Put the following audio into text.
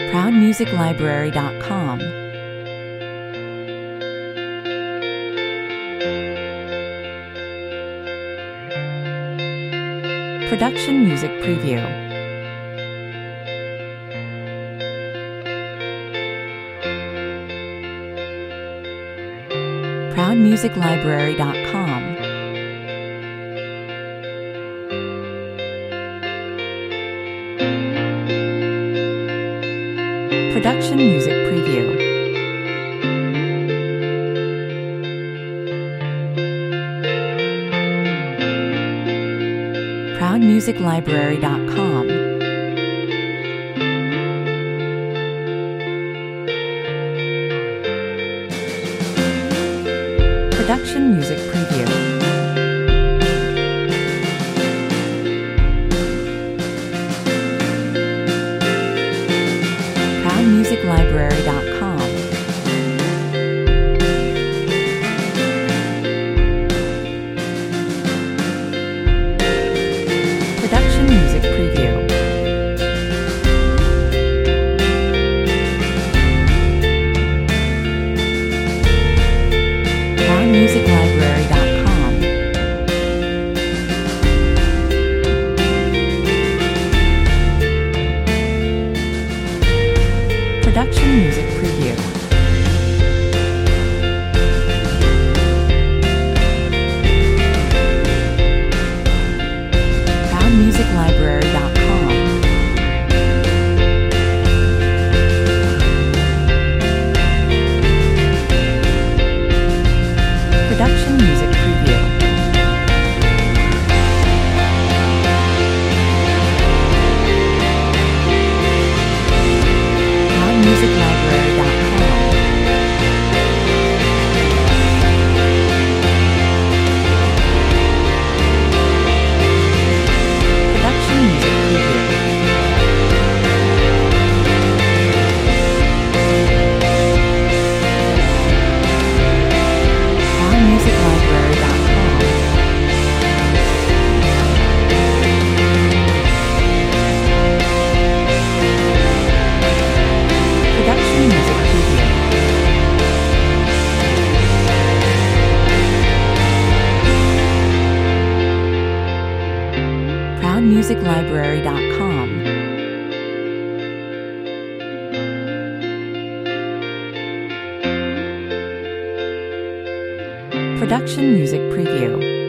ProudMusicLibrary.com. Production Music Preview. ProudMusicLibrary.com. Production Music Preview. ProudMusicLibrary.com. Production Music Preview. ProudMusicLibrary.com. Production Music Preview. ProudMusicLibrary.com. Production Music Preview. ProudMusicLibrary.com. Production Music Preview. ProudMusicLibrary.com. Production Music Preview. ProudMusicLibrary.com. Production Music Preview. ProudMusicLibrary.com. Production Music Preview.